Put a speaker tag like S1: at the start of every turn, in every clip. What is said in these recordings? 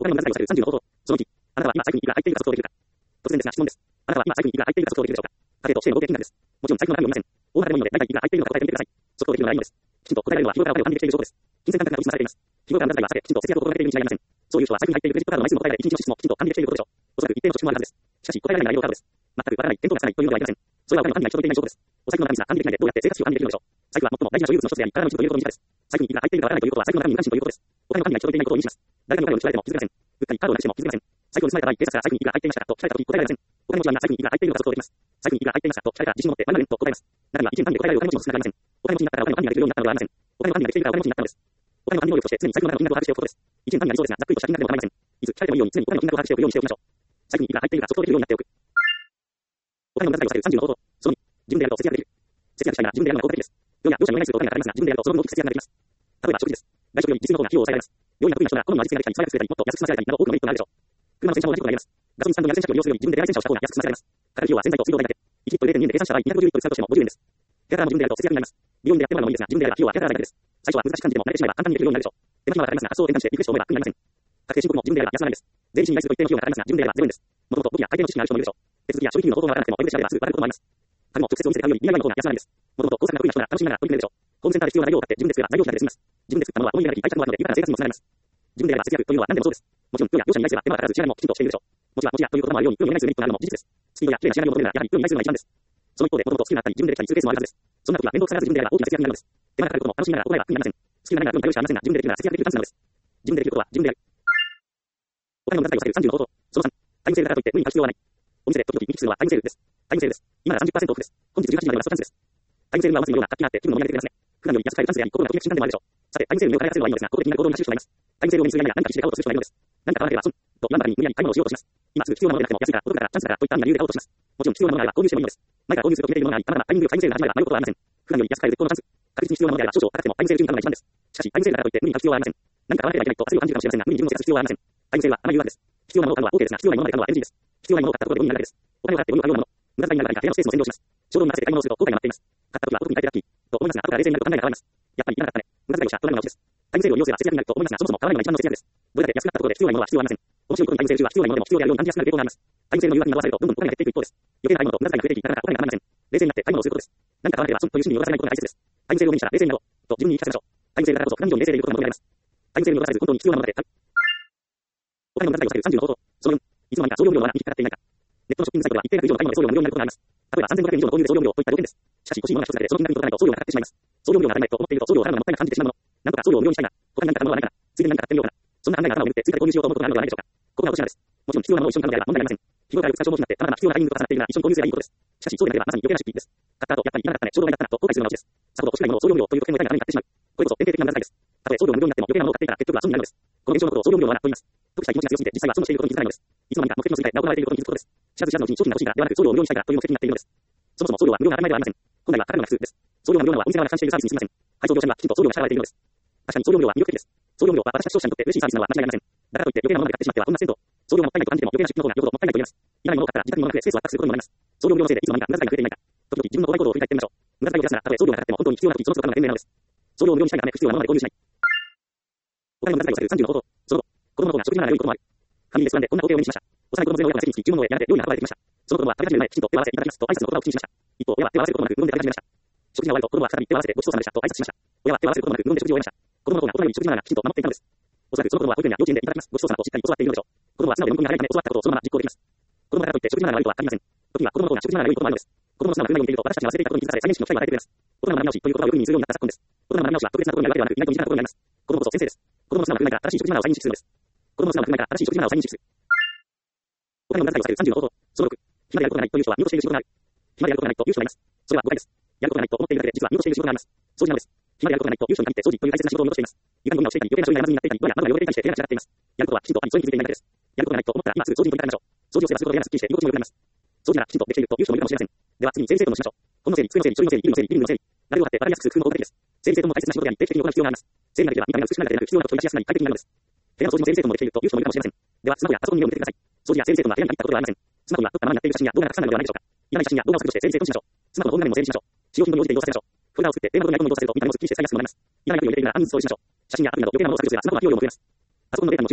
S1: 他にも問題をされる30の方法。その1、あなたは今財布にいくら入っているか測定できるか。突然ですが質問です。あなたは今財布にいくら入っているか測定できるでしょうか。家庭としての合計金額です。もちろん財布の中身を見ません。大まかでもいいので、大体いくら入っているのか答えてみてください。測定できるのならいいのです。きちんと答えられるのは日頃からお金を管理できている証拠です。金銭感覚が打ち出されています。日頃からの財はさて、きちんと節約を心がけているに違いありません。そういう人は財布に入っているクレジットカードの枚数も答えられ、1日の支出もきちんと管理できていることでしょう。おそらく一定の貯蓄もあるはずです。しかし、答えられない内容がカードです。全くわからない、見当がつかないというのではありません。それはお金の管理が行き届いていない証拠です。お財布の中身すら管理できないでどうやって生活費を管理できるのでしょう。財布は最も大事な所有物の一つであり、体の一部ということに短です。財布にいくら入っているかわからないということは財布の中身に無関心ということです。お金の管理が行き届いていないことを意味します。誰かにお金を盗まれても気づきません。うっかりカードをなくしても気づきません。財布を盗まれた場合、警察から財布にいくら入っていましたかと聞かれたとき答えられません。お金持ちは皆財布にいくら入っているのか測定できます。財布にいくら入っていますかと聞かれたら自信を持って〇〇と答えます。中には一元単位で答えられるお金持ちも少なくありません。お金持ちになったらお金の管理ができるようになったのではありません。お金の管理ができているからお金持ちになったのです。お金の管理能力として常に財布の中の金額を把握しておくことです。一元単位になりそうですが、ざっくりとした金額でも構いません。いつ聞かれてもいいように常にお金の金額を把握しておくようにしておきましょう。財布にいくら入っているか測定できるようになっておく。お金の無駄遣いをされる30の方法。その2、自分でやると節約できる。節約したいなら自分でやるのが効果的です。世や業者にお願いするお金がかかりますが、自分でやるとその分大きく節約ができます。例えば食費です。外食より実費の方が費用を抑えられます。料理が得意な人なら好みの味付けができたり、素早く作れたり、もっと安く済ませられたりなど多くのメリットがあるでしょう。車の洗車も同じことがあります。ガソリンスタンドに洗車機を利用するより自分で洗車をした方が安く済ませられます。かかる費用は洗剤と水道代だけ。1リットル 0.2 円で計算した場合、250リットル使うとしても50円です。手洗いも自分でやると節約になります。美容院でやってもらうのもいいですが、自分でやる費用は手洗いだけです。最初は難しく感じても慣れてしまえば簡単にできるようになるでしょう。手間暇がかかりますが、発想を転換してリフレッシュと思えば苦になりません。確定申告も自分でやれば安くなるんです。税理士に依頼すると一定の費用がかかりますが、自分でやれば0円です。もともと簿記や会計の知識がある人もいるでしょう。手続きや処理費の方法がわからなくてもウェブで調べればすぐわかることもあります。紙も直接お店で買うより DIY の方が安くなるんです。もともと工作が得意な人なら楽しみながら取り組めるでしょう。ホームセンターで必要な材料を買って自分で作れば材料費だけで済みます。自分で作ったものは物になり愛着もあるので豊かな生活にもつながります。自分でやれば節約というのは何でもそうです。もちろん世や業者に依頼すれば手間がかからず支払いもきちんとしているでしょう。もちろんということもあるように世にお願いするメリットがあるのも事実です。スピードや綺麗な仕上がりを求めるならやはり世に依頼するのが一番です。その一方でもともと好きになったり自分でできたりするケースもあるはずです。そんな時は面倒くさがらず自分でやれば大きな節約になるのです。手間がかかることも楽しみながら行えば苦になりません。好きな何が来るのかよしありませんが、自分でできるなら節約できるチャンスなのです。自分でできることは自分でやる。お金の無駄遣いをされる30の方法。その3、タイムセールだからといって無理に買う必要はない。お店で時々見聞きするのはタイムセールです。タイムセールです。今なら 30% オフです。本日18時まではラストチャンスです。タイムセールはお祭りのような活気があって気分のみが出てくれますね。普段より安く買えるチャンスであり、心がときめく瞬間でもあるでしょう。さて、タイムセールにお金がかかるのはいいのですが、ここで気になる行動に走る人がいます。タイムセールを目にするや何か必死で買おうとする人がいるのです。何か買わなければ損と言わんばかりに無理やり買い物をしようとします。今すぐ必要なものでなくても安いから、お得だから、チャンスだからといった理由で買おうとします。もちろん必要なものがあれば購入してもいいのです。前から購入すると決めているものがあり、たまたまタイミングよくタイムセールが始まれば迷うことはありません。普段より安く買える絶好のチャンス。確実に必要なものであれば少々高くてもタイムセール中に買うのが一番です。しかし、タイムセールだからといって無理に買う必要はありません。何か買わなければいけないと焦りを感じるかもしれませんが、無理に自分をせかす必要はありません。タイムセールはあまり言うわけです。必要なものを買うのは OK ですが、必要ないもので買うのは NG です。必要ないものを買ったところで無になるだけです。お金を払って物を買うようなもの。無駄遣いになる何か部屋のスペースを占領します。衝動に任せて買い物をすると後悔が待っています。買った時はお得に買えてラッキーと思いますが、後から冷静になると考えが変わります。やっぱりいらなかったね。無駄遣いをしたとなるのがオチです。タイムセールを利用すれば節約になると思いますが、そもそも買わないのが一番の節約です。どれだけ安くなったところで必要ないものは必要ありません。面白いことにタイムセール中は必要ないものでも必要であるように感じやすくなる傾向があります。タイムセールの誘惑に惑わされるとどんどんお金が減っていく一方です。余計な買い物と無駄遣いが増えていき、なかなかお金がかからないません。冷静になって買い物をすることです。何か買わなければ損という心理に惑わされないことが大切です。タイムセールを目にしたら冷静になろうと自分に言い聞かせましょう。タイムセールだからこそ普段以上に冷静でいることが求められます。タイムセールに惑わされず本当に必要なものだけ買う。お金の無駄遣いをされる30の方法。その4、いつの間にか送料無料は何かかかっていないか。ネットのショッピングサイトは一定額以上の買い物で送料無料になることがあります。例えば3500円以上の購入で送料無料といった要件です。しかし欲しいものが一つだけでその金額に届かないと送料がかかってしまいます。送料無料が当たり前と思っていると送料を払うのがもったいなく感じてしまうもの。なんとか送料を無料にしたいが、他に何か買うものはないから、ついでに何か買ってみようかな。そんな考えが頭を巡って追加で購入しようと思うことがあるのではないでしょうか。ここが落とし穴です。もちろん必要なものを一緒に買うのであれば問題ありません。日頃からよく使う消耗費になってたまたま必要なタイミングと重なっているなら一緒に購入すればいいことです。しかしそうでなければまさに余計な出費です。買った後やっぱりいらなかったね、衝動買いだったなと後悔するのがオチです。さほど欲しくないものを送料無料という特権のために買ってしまう。これこそ典型的な無駄遣いです。たとえ送料無料になっても余計なものを買っていたら結局は損になるのです。この現象のことを送料無料はなと言います。得したい気持ちが強すぎて実際は損をしていることに気づかないのです。いつの間にか目的の次替えが行われていることに気づくことです。知らず知らずのうちに商品が欲しいからではなく送料を無料にしたいからという目的になっているのです。そもそも送料は無料が当たり前ではありません。本来はかかるのが普通です。送料が無料なのはお店側が負担しているサービスにすぎません。配送業者にはきちんと送料が支払われているのです。確かに送料無料は魅力的です。送料無料は私たち消費者にとって嬉しいサービスなのは間違いありません。だからといって余計なものまで買ってしまってはこんなせんと。送料がもったいないと感じても余計な出費の方がよほどもったいないと言えます。いらないものを買ったら自宅に物が増えスペースを圧迫することにもなります。送料無料のせいでいつの間にか無駄遣いが増えていないか。時々自分の購買行動を振り返ってみましょう。無駄遣いを出すならたとえ送料がかかっても本当に必要な時その都度買うのが賢明なのです。送料を無料にしたいがため不必要なものまで購入しない。お金の無駄遣いをされる30の方法。その後、子供の方が食費なら良いこともある。ファミリーレストランでこんな光景を目にしました。幼い子供連れの親が席につき注文をやがて料理が運ばれてきました。その子供は食べ始める前きちんと手を合わせていただきますと挨拶の言葉を口にしました。一方、親は手を合わせることもなく無言で食べ始めました。食事が終わると子供は再び手を合わせてごちそうさまでしたと挨拶しました。親は手を合わせることもなく無言で食事を終えました。子供の方が大人より食事ながらきちんと守っていたのです。おそらくその子供は保育園や幼稚園でいただきますごちそうさまとしっかり教わっているのでしょう。子供は素直で本当に早いため教わったことをそのまま実行できます。子供だからといって食事ながら悪いとは限りません。時には子供の方が食事ながら良いこともあるのです。子供の素直な振る舞いを見ていると私たちが忘れていたことに気づかされ再認識の機会を与えてくれます。大人の学び直しということをよく耳にするようになった昨今です。大人の学び直しは特別なことになるわけではなく、意外と身近なことになります。子供こそ先生です。子供の素直な振る舞いから正しい食事マナーを再認識するのです。子供の素直な振る舞いから正しい食事マナーを再認識する。お金の無駄遣いをされる30の方法。その6、暇でやることがないという人は見落としている仕事がある。暇でやることがないという人がいます。それは誤解です。やることがないと思っているだけで実は見落としている仕事があります。掃除なのです。暇でやることがないという人に限って掃除という大切な仕事を見落としています。床にゴミが落ちていたり、余計な書類が山積みになっていたり、ドアや窓が汚れていたりして手が散らっています。やることはきちんとあり、それに気づいていないだけです。やることがないと思ったら今すぐ掃除に取り掛かりましょう。掃除をすればするほど嫌なすっきりして居心地も良くなります。掃除ならきちんとできているという人もいるかもしれません。では次に整理整頓をしましょう。この整理、机の整理、書類の整理、衣類の整理、リビングの整理。誰を買って分かりやすく工夫の効果的です。整理整頓も大切な仕事であり、定期的に行う必要があります。整理ができれば見た目が美しくなるだけでなく必要なことを取り出しやすくなり快適になるのです。部屋の掃除も整理整頓もできているという人もいるかもしれません。ではスマホやパソコンに目を向けてください。掃除や整理整頓は部屋に入ったことはありません。スマホには撮ったままになっている写真や動画がたくさんあるのではないでしょうか。いらない写真や動画を削除して整理整頓しましょう。スマホの本画面も整理しましょう。使用頻度に応じて移動させましょう。フォルダを作ってテーマごとにアイコンを移動させると見た目もスッキリして使いやすくなります。いらないアプリを入れているならアンインストールしましょう。写真やアプリなど余計なものを削除する圧迫は費用をも増えます。パソコンのデータの注目です。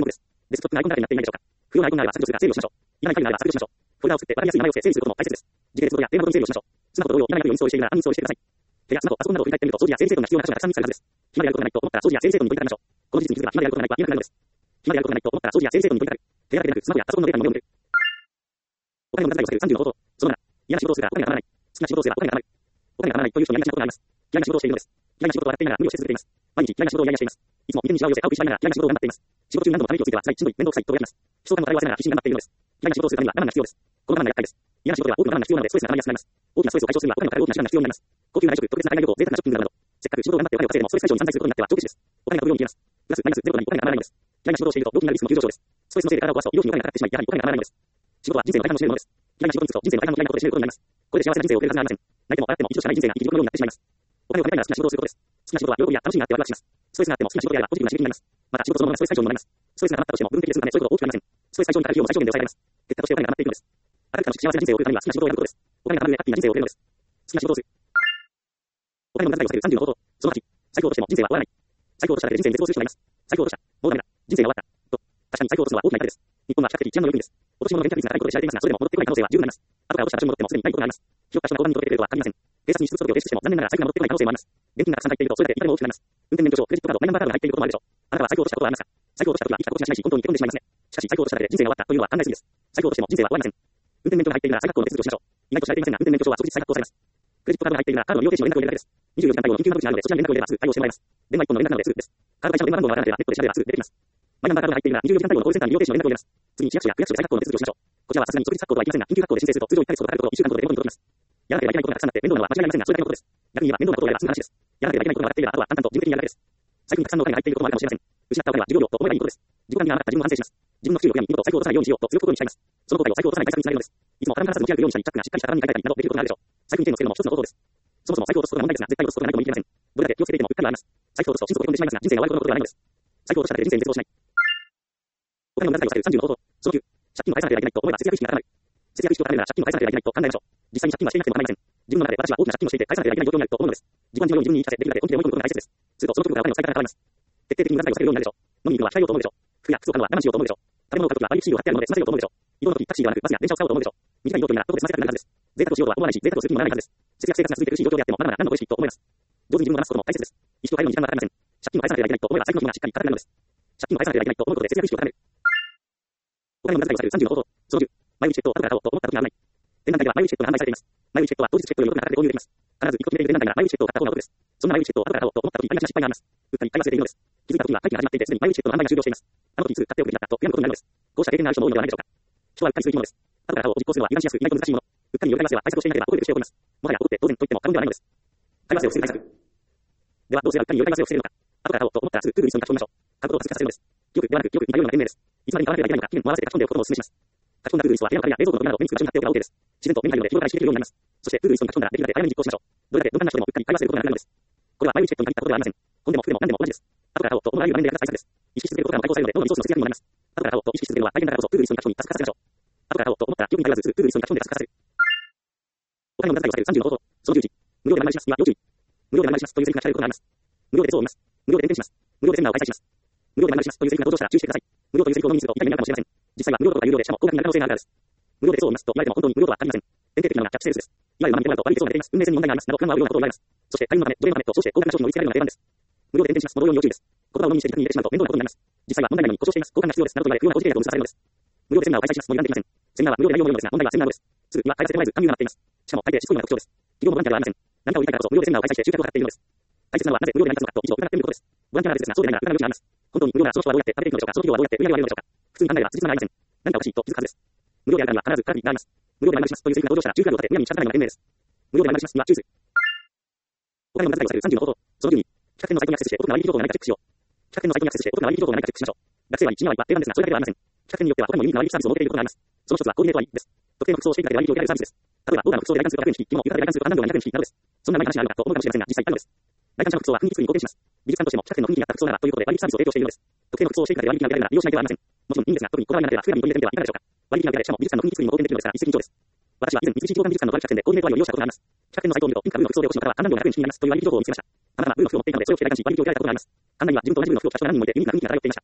S1: デスクトップのアイコンがになっていないでしょうか。不要なアイコンがあれば削除するが整理をしましょう。いらないファイルがあれば削除しましょう。フォルダを作ってわかりやすい名前を整理することも大切です。時系列ごとやテーマごとに整理をしましょう。スマホと同様、いらないアプリをインストールしているならアンインストールしてください。手やスマホ、パソコンなどを振り返ってみると、掃除や整理整頓が必要な箇所がたくさん見つかるはずです。暇でやることがないと思ったら掃除や整理整頓に取り掛かりましょう。この事実に気づけば暇でやることがないはいなくなるのです。暇でやることがないと思ったら掃除や整理整頓に取り掛かる。手や手でなくスマホやパソコンのデータに物を見る。お金の無駄遣いを避ける30の方法。その7、嫌な仕事をするがお金がたまらない。好きな仕事をすればお金がたまる。お金がたまらないという人に嫌いな仕事があります。嫌いな仕事をしているのです。嫌いな仕事を笑っていながら無理をし続けています。毎日嫌いな仕事を嫌々しています。いつも眉間にシワを寄せ顔を食いしばりながら嫌いな仕事を頑張っています。仕事中に何度もため息をついては辛い、しんどい、面倒くさいと言われます。悲壮感を漂わせながら必死に頑張っているのです。嫌いな仕事をするためには我慢が必要です。この我慢が厄介です。嫌な仕事では多くの我慢が必要なのでストレスが溜まりやすくなります。大きなストレスを解消するにはお金のかかる大きな手段が必要になります。高級な内食、特別な海外旅行、贅沢なショッピングなど、せっかく仕事を頑張ってお金を稼いでもストレス解消に散財することになっては長期です。お金が飛ぶように消えます。プラスマイナスゼロとなりお金がたまらないのです。嫌いな仕事をしていると病気になるリスクも急上昇です。ストレスのせいで体を壊すと医療費にお金がかかってしまい、やはりお金がたまらないのです。仕事は人生の大半を占めるものです。嫌いな仕事に就くと人生の大半の嫌いなことで死ぬことになります。これで幸せな人生を送れるはずがありません。泣いても笑っても一度しかない人生が生き地獄のようになってしまいます。お金を稼いだら好きな仕事をすることです。好きな仕事は喜びや楽しみがあってワクワクします。ストレスがあっても好きな仕事であればポジティブな刺激になります。また仕事そのものがストレス解消にもなります。ストレスが溜まったとしても部分的でするためそういうこと多くありません。ストレス解消にかかる費用も最小限で抑えられます。結果としてお金が溜まっていくのです。明るく楽しく幸せな人生を送るためには好きな仕事をやることです。お金が溜まる上ハッピーな人生を送れるのです。好きな仕事をする。お金の無駄遣いを避ける30の方法。その8、財布を落としても人生は終わらない。財布を落としただけで人生に絶望する人がいます。財布を落とした。もうダメだ。人生が終わった。と。確かに財布を落とすのは大きな痛手です。日本は比較的治安の良い国です。落とし物のレンタル率が高いことで知られていますが、それでも戻ってこない可能性は十分あります。後から落とした場所に戻ってもすでにないことがあります。記録した人が交番に届けてくれるとは限りません。警察に出届を提出しても残念ながら財布が戻ってこない可能性もあります。現金がたくさん入っているとそれだけ痛手も大きくなります。運転免許証、クレジットカード、マイナンバーカードが入っていることもあるでしょう。あなたは財布を落としたことはありますか？財布を落とした時は生きたことしないし、本当に転んでしまいますね。しかし財布を落としただけで人生が終わったというのは考えすぎです。財布を落としても人生は終わりません。運転免許が入っているなら再発行の手続きをしましょう。意外と知られていませんが、運転免許証は即日再発行されます。クレジットカードが入っているならカードの利用停止の連絡を入れるだけです。24時間対応の緊急窓口があるのでそちらに連絡を入れればすぐ対応してもらえます。電話1本の連絡なのですぐです。カード会社の電話番号がわからなければネットで調べればすぐ出てきます。マイナンバーカードが入っているなら24時間対応のコールセンターに利用停止の連絡を入れます。次に市役所や区役所で再発行の手続きをしましょう。こちらはさすがに即日発行とはいきませんが、緊急発行で申請すると通常1ヶ月ほどかかることを1週間ほどで手元に届きます。やらなければいけないことがたくさんあって面倒なのは間違いありませんが、それだけのことです。逆に言えば面倒なことをやれば済む話です。やらなければいけないことが分かっていればあとは淡々と事務的にやるだけです。財布にたくさんのお金が入っていることもあるかもしれません。失ったお金は授業料と思えばいいことです。自己管理が甘かった自分を反省します。自分の給料や二度と財布を落とさないようにしようと強く心に誓います。その後悔を財布を落とさない対策につなげるのです。いつも絡まらず向き合うようにしたり、チャックがしっかりした棚に書いたりなどできることがあるでしょう。財布に手をつけるのも一つの方法です。そもそも財布を落とすことが問題ですが、絶対落とすことがないとも言い切れません。どれだけ気をつけていてもうっかりはあります。財布を落とすと心底へ飛んでしまいますが、人生が終わることのことではないのです。財布を落としただけで人生に絶望しない。お金の無駄遣いを避ける30の方法。その9、借金を返さなければいけないと思えば節約意識が高まる。節約意識を高めるなら借金を返さなければいけないと考えましょう。実際に借金はしていなくても構いません。自分の中で私は大きな借金をしていて返さなければいけない状況になると思うのです。自分は自分に言い聞かせできるだけ本気で思い込むことが大切です。するとその時からお金の使い方が変わります。徹底的に無駄遣いを避けるようになるでしょう。飲みに行くのは控えようと思うでしょう。服や靴を買うのは我慢しようと思うでしょう。食べ物を買うときは割引シールを貼ってあるので済ませようと思うでしょう。移動の時タクシーではなくバスや電車を使おうと思うでしょう。短い移動距離なら後で済ませたくなるはずです。贅沢をしようとは思わないし、贅沢をする気にもならないはずです。節約生活が続いているしいい状況であってもまだまだ何の美味しいと思います。上手に自分を騙すことも大切です。意識を変えるのに時間がかかりません。借金を返さなければいけないと思えば財布の紐がしっかり固くなるのです。借金を返さなければいけないと思うことで節約意識を高める。お金の無駄遣いを避ける30の方法。その10、毎日チケットを後から買おうと思った時が危ない。展覧会では毎日チケットが販売されています。毎日チケットは当日チケットよりお得な価格で購入できます。必ず1個決めている展覧会なら毎日チケットを買った方がお得です。そんな毎日チケットを後から買おうと思った時に大変な失敗があります。うっかり買い忘れているのです。気づいた時には会期が始まっていてすでに毎日チケットの販売が終了しています。あの時いつ買っておくべきだったと悔やむことになるのです。こうした経験がある人も多いのではないでしょうか。人はうっかりする生き物です。後から買おうと実行するのは油断しやすく意外と難しいもの。うっかりよりましては対策をしていなければ怒るべきしております。もはや怒って当然と言っても過言ではないのです。買い忘れを防ぐ対策。ではどうすればうっかりより忘れを防ぐのか。後から買おうと思ったらすぐプールにその書き込みましょう。買うことを加速させるのです。記憶ではなく記憶に似たような弁明です。いつまでに買わなければいけないのか期限を回らせて書き込んでおくことをお勧めします。書き込んだプールリストは部屋の壁や冷蔵庫の扉など目につく場所に貼っておくが OK です。自然と目に入るので広がりしていけるようになります。そしてプールリストに書き込んだらできるだけ早めに実行しましょう。どれだけ鈍感な人でもうっかり買い忘れることがなくなるのです。これは毎日チケットに限ったことではありません。本でも服でも何でも同じです。後から買おうと思うあらゆる場面で役立つ対策です。意識し続けることが対抗されるのでどんどんリソースの節約にもなります。後から買おうと意識し続けるのは大変だからこそプールリストに書き込み加速化させましょう。後から買おうと思ったら記憶に頼らずすぐプールリストに書き込んで加速化させる。お金の無駄遣いを避ける30の方法。その11、無料で何々しますには要注意。無料で何々しますというセリフが聞かれることがあります。無料で鉄を見ます。無料で運転します。無料でセミナーを開催します。無料で何々しますというセリフが登場したら注意してください。無料というセリフを飲みにすると痛い目になるかもしれません。実際は無料とか有料でしかも高額になる可能性があるからです。無料で鉄を見ますと言われても本当に無料とは限りません。典型的なのがキャッチセールスです。いわゆるマニュアルと悪い鉄を投げています。運命線に問題があります。など不安はあるようなことを言われます。そしてタイムのため、奴隷のためと称して高額な商品を売りつけられるのが定番です。無料で運転しますの同様に要注意です。言葉を飲みにして自宅に入れてしまうと面倒なことになります。実際は問題なのに故障しています。交換が必要です。などと言われ不要な工事契約を結ばせるのです。無料でセミナーを開催しますも油断できません。セミナーは無料で内容も良いのですが問題はセミナーのです。すぐには開催されておらず勧誘がなっています。しかも大抵しつこいのが特徴です。企業のボランティアではありません。何かを言いたいからこそ無料でセミナーを開催して集客を図っているのです。大切なのはなぜ無料で成り立つのかと以上伺ってみることです。ボランティアなら別ですがそうでないなら裏の余地があります。本当に無料ならその人はどうやって食べていくのでしょうか。その企業はどうやって売り上げを上げるのでしょうか。普通に考えれば辻褄が合いません。何かおかしいと気づくはずです。無料であるからには必ずカラビがあります。無料で何々しますというセリフが登場したら注意がを立てむやみに近づかないのが賢明です。無料で何々しますには注意する。お金の無駄遣いを避ける30の方法。その12、企画展のサイトにアクセスしてお得な割引情報が何かチェックしよう。企画展のサイトにアクセスしてお得な割引情報が何かチェックしましょう。学生割、シニア割は定番ですがそれだけではありません。企画展によっては他にもユニークな割引サービスを設けていることがあります。その一つはコーディネート割です。特定の服装をしていただけで割引を受けられるサービスです。例えば、オーダーの服装で来館すると100円引き、着物を浴衣で来館すると何秒が200円引きなどです。そんな前話があるのかと思うかもしれませんが、実際あるのです。来館者の服装は雰囲気作りに貢献します。美術館としても企画展の雰囲気に合った服装ならということで割引サービスを提供しているのです。特定の服装をしていただけで割引が受けられるなら利用しなければなりません。もちろんいいんですが、特にこだわりがなければ服選びに取り入れてみてはいかがでしょうか。割引が受けられ、しかも美術館の雰囲気作りにも貢献できるのですから一石二鳥です。私は以前、三菱地方美術館のバル企画展でコーディネート割を利用したことがあります。企画展のサイトを見ると、ピンクブルの服装でお越しの方は何秒が100円引きになりますという割引情報を見つけました。たまたまブルーの服を持っていたので、それを着て来館し割引を受けられたことがあります。館内には自分と同じブルーの服を着た人が何人もいて、ユニークな雰囲気が漂っていました。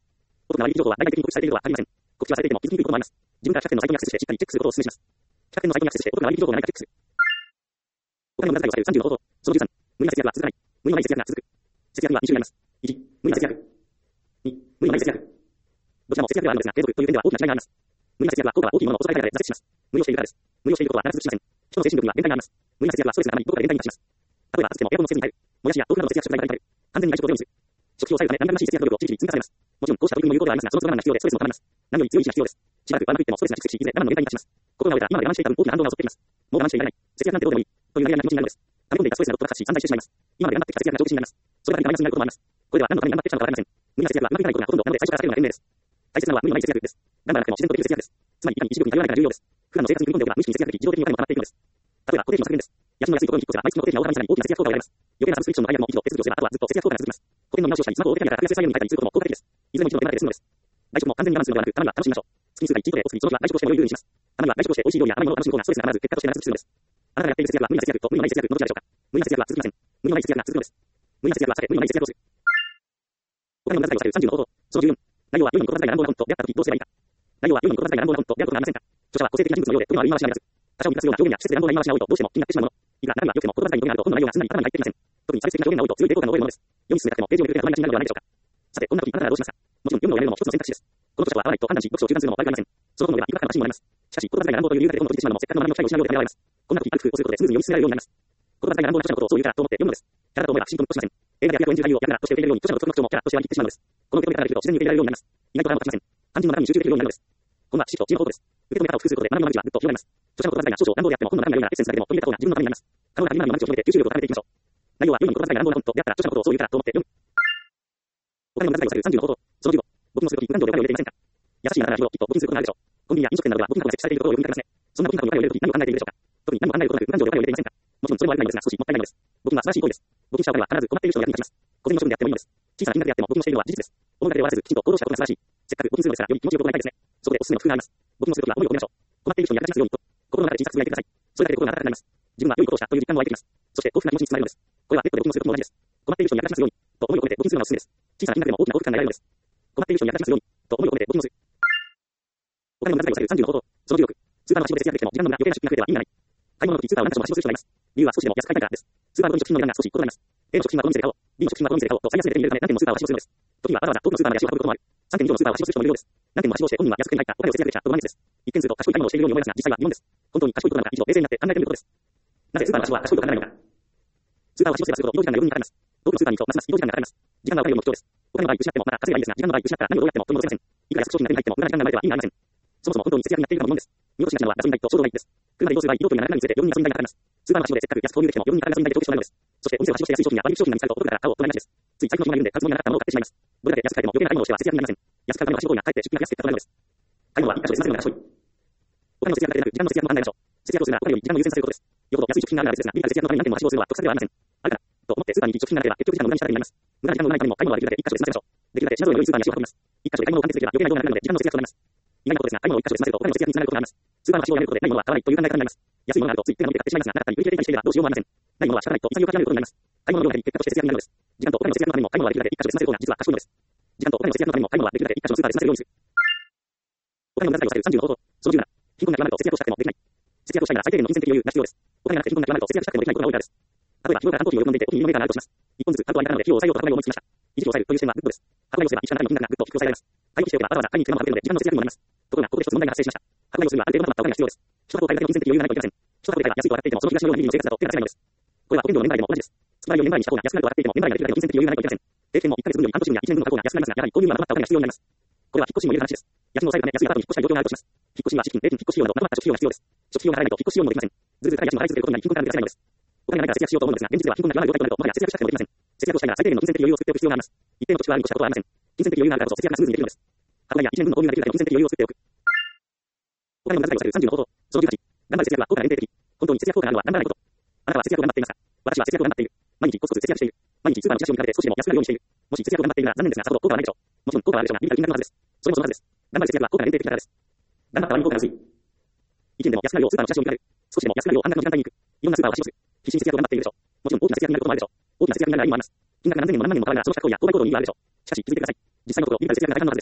S1: お得な割引情報は大々的に告知されていることはありません。告知はされていても気づきにくいこともあります。自分から企画店のサイトにアクセスしてしっかりチェックすることをお勧めします。企画店のサイトにアクセスしてお得な割引情報がないかチェックする。お金の無駄遣いを避ける30の方法。その13、無理な節約は続かない。無理のない節約が続く。節約には2種類あります。1、無理な節約。2、無理のない節約。どちらも節約ではあるのですが、継続という点では大きな違いがあります。無理な節約は効果は大きいものを遅かれないからで挫折します。無理をしているからです。無理をしていることは長続きしません。人の精神力には限界があります。無理な節約はストレスのためにどこかで限界に達します。例えば、暑くてもエアコンのせずに耐える。もやしや豆腐などの節約食材が耐える。完全に内食をゼロにする。食費を抑えるため何かしい節約努力を地道に積み重ねます。もちろん、こうした取り組みも有効ではありますが、その都度我慢が必要でストレスもたまります。何より強い意志が必要です。しばらく我慢といってもストレスが蓄積し、いずれ我慢の限界に達します。心が折れたら今まで我慢していた分大きな反動が襲ってきます。もう我慢していられない。節約なんてどうでもいい。という悩みな気持ちになるのです。溜め込んでいたストレスがどっと爆発し散財してしまいます。今まで頑張ってきた節約が帳消しになります。それが何かマイナスになることもあります。これでは何のために頑張ってきたのかわかりません。無理な節約はうまくいかないことがほとんどなので最初から避けるのが賢明です。大切なのは無理のない節約です。頑張らなくても自然とできる節約です。つまりいかに一時力に頼らないかが重要です。普段の生活に組み込んでおけば無意識に節約でき、自動的にお金も貯まっていくのです。例えば、固定費の削減です。家賃の安いところに引っ越せば毎月の固定費が大幅に下がり大きな節約効果を得られます。余計なサブスクリプションの解約も一度手続きをすればあとはずっと節約効果が続きます。固定の見直しをしたり、スマホを置いてから格安再現に変えたりすることも効果的です。いずれも一度手間だけで済むのです。外食も完全に我慢するのではなく、たまには楽しみましょう。月に数回1個でお次、その日は外食をして余裕にします。たまには外食をして美味しい料理や甘いものを楽しむ方がストレスがたまらず結果として長続きするのです。あなたがやっている節約は無理な節約と無理のない節約のどちらでしょうか。無理な節約は続きません。無理のない節約が続くのです。無理な節約は避け、無理のない節約をする。お金の無駄遣いを避ける30の方法。その14。内容は世に心遣いが乱暴な本と出会った時どうすればいいか。内容は世に心遣いが乱暴な本と出会うことがありませんか。著者は個性的な人物のようで、とても悪い言い回しがあります。他者を満たすような表現や施設で乱暴な言い回しが多いとどうしても気になってしまうもの。いくらならば良くても言葉遣いに余裕があると本の内容がすんなり頭に入ってきません。特に差別的な表現が多いと強い抵抗感が覚えるものです。読み進めたくてもページをめくる手が止まりがちになるのではないでしょうか。さて、こんな時あなたはどうしますか。もちろん読むのをやめるのも一つの選択肢です。この著者は合わないと判断し、読書を中断するのも悪くありません。その本の上は幾らかの足にもなります。しかし、言葉遣いが乱暴という理由だけで本を閉じてしまうのもせっかくの学びの機会を失うようでためらわれます。こんな時、ある工夫をすることでスムーズに読み進められるようになります。言葉遣いが乱暴な著者のことをそう言うからと思って読むのです。キャラだと思えば不審ともしません。映画で役を演じる俳優を役柄として受け入れるように著者の特徴もキャラとして割り切ってしまうのです。この受け止め方ができると自然に受け入れられるようになります。意外と何も立ちません。肝心の中身に集中できるようになるのです。本は知識と知恵のことです。受け止め方を工夫することで学びの間口はぐっと広がります。著者の言葉遣いが少々乱暴であっても本の中身のようなエッセンスだけでも取り入れた方が自分のためになります。可能な限り今の間口を広げて吸収力を高めていきましょう。内容は世に言葉遣いが乱暴な本と出会ったら著者のことをそう言うからと思って読む。お金の無駄遣いを避ける30の方法。その15。募金をするとき、普段通りお金を入れていませんか。優しいあなたなら日頃きっと募金することがあるでしょう。コンビニや飲食店などでは募金箱が設置されているところをよく見かけますね。そんな募金箱にお金を入れるとき何を考えているでしょうか。特に何も考えることなく普段通りお金を入れていませんか。もちろんそれも悪くないのですが少しもったいないのです。募金は素晴らしい行為です。募金したお金は必ず困っている人の役に立ちます。小銭の処分であってもいいのです。小さな金額であっても募金をしているのは事実です。思いがけで終わらせずきちんと行動したことが素晴らしい。せっかく募金するのですからより気持ちよく行いたいですね。そこでおすすめの工夫があります。募金をするときは思いを込めましょう。困っている人に役立つようにと心の中で小さくつぶやいてください。それだけで心が温かくなります。自分は良いことをしたという実感も湧いてきます。そして幸福な気持ちにつながるのです。これはネットで募金をすることも同じです。困っている人に役立つようにと思いを込めて募金するのがおすすめです。小さな金額でも大きな幸福感が得られるのです。困っている人に役立つようにと思いを込めて募金をする。お金の無駄遣いを避ける30の方法。その16。スーパーの足を節約できても時間の無駄、余計な出費が増えては意味がない。買い物の時、スーパーを何箇所もはしごする人がいます。理由は少しでも安く買いたいからです。スーパーごとに食品の値段が少し異なります。A の食品はこの店で買おう。B の食品はこの店で買おうと最安値で手に入れるため何店もスーパーをはしごするのです。時にはわざわざ遠くのスーパーまで足を運ぶこともある。3店以上のスーパーをはしごする人もいるようです。何店もはしごして本人は安く手に入ったお金を節約できたと不満です。一見すると賢い買い物をしているように思いますが実際は疑問です。本当に賢いことなのか一度冷静になって考えてみることです。なぜスーパーのはしごは賢いことがならないのか。スーパーをはしごすればするほど移動時間が余分にかかります。遠くのスーパーに行くとますます移動時間がかかります。時間がお金よりも貴重です。お金の場合失ってもまだ稼げばいいですが時間の場合失ったら何をどうやっても取り戻せません。いくら安く商品が手に入っても無駄な時間が生まれては意味がありません。そもそも本当に節約になっているかも問題です。見落としがちなのはガソリン代と衝動代です。車で移動する場合、移動距離が長くなるにつれて余分にガソリン代がかかります。スーパーのはしごでせっかく安く購入できても余分にかかるガソリン代で長期しまうのです。そしてお店をはしごして安い商品や割引商品が見つかるとお得だから買おうとなりがちです。つい財布の暇が緩んで買うつもりがなかったものを買ってしまいます。どれだけ安く買えても余計な買い物をしては節約になりません。安く買うためのはしご行為がかえって出費が安くて高くなるのです。買い物は一箇所で済ませるのが賢い。お金の節約だけでなく時間の節約も考えましょう。節約をするならお金より時間を優先させることです。よほど安い食品があるからですが、理解節約のために何点もはしごするのは得策ではありません。あるからと思ってスーパーに行き食品がなければ結局時間の無駄にしただけになります。無駄な時間のないためにも買い物はできるだけ一箇所で済ませましょう。できるだけ品揃えの良いスーパーに足を運びます。一箇所で買い物を完結すれば余計な移動がなくなるので時間の節約となります。意外なことですが、買い物を一箇所で済ませるとお金の節約につながることがあります。スーパーの足をやめることでないものは買わないという考え方になります。安いものがあるとつい手が伸びて買ってしまいますが、なかったり売り切れたりしていればどうしようもありません。ないものは仕方ないと潔く諦めることになります。買い物の量だけに結果として節約になるのです。時間とお金の節約のためにも買い物はできるだけ一箇所で済ませる方が実は賢いのです。時間とお金の節約のためにも買い物はできるだけ一箇所のスーパーで済ませるようにする。お金の無駄遣いを避ける30の方法。その17。貧困が極まると節約をしたくてもできない。節約をしたいなら最低限の金銭的余裕が必要です。お金がなくて貧困が極まると節約したくてもできないことが多いからです。例えば日頃から缶コーヒーをよく飲んでいてコーヒーに飲めたらあるとします。一本ずつ缶と空いたので費用を抑えようと箱買いを思いつきました。維持を抑えるという視点はグッドです。箱買いをすれば一社の中身の金額がぐっと低く抑えられます。買い置きしておけばわざわざ買いに手間をかけるので時間の節約にもなります。ところがここで一つ問題が発生しました。箱買いをするにはある程度のまとまったお金が必要です。一箱買いだけの金銭的余裕がないといけません。一箱で買いが安いと分かっていてもその東のような日々の生活だと手が出せないのです。これは保険料の年代でも同じです。つまり4年前にした方が安くなると分かっていても年代ができるだけの金銭的余裕がないといけません。定期券も1ヶ月分より半年分や1年分の買う方が安くなりますが、やはり購入にはまとまったお金が必要になります。これは引っ越しにも言える話です。家賃を抑えるため安いアパートに引っ越したい状況があるとします。引っ越しには資金、礼金、引っ越し費用などまとまった初期費用が必要です。初期費用が払えないと引っ越し費用もできません。ずるずるから家賃を払い続けることになり貧困から抜け出せないのです。お金がないから節約しようと思うのですが、現実では貧困が極まる状態となるともはや節約したくてもできません。節約をしたいなら最低限の金銭的余裕を作っておく必要があります。一定の土地はあるに越したことはありません。金銭的余裕があるからこそ節約がスムーズにできるのです。箱買いや1年分の購入ができるだけの金銭的余裕を作っておく。お金の無駄遣いを避ける30の方法。その18。頑張る節約は効果が限定的。本当に節約効果があるのは頑張らないこと。あなたは節約を頑張っていますか。私は節約を頑張っている。毎日コツコツ節約している。毎日スーパーのチラシを見かけて少しでも安くなるようにしている。もし節約を頑張っているなら残念ですがさほど効果はないでしょう。もちろん効果はあるでしょうが、見た金額のはずです。それもそのはずです。頑張る節約は効果が限定的なからです。頑張った割に効果が薄い。意見でも安くなるようスーパーのチラシを見かける。少しでも安くなるよう半額の時間帯に行く。いろんなスーパーをはしごする。必死に節約を頑張っているでしょう。もちろん大きな節約になることもあるでしょう。大きな節約になる意味もあります。金額が何千にも何万にも変わるがその価格や購買行動に意味があるでしょう。しかし気づいてください。実際のところ見たる節約が大半のはずです。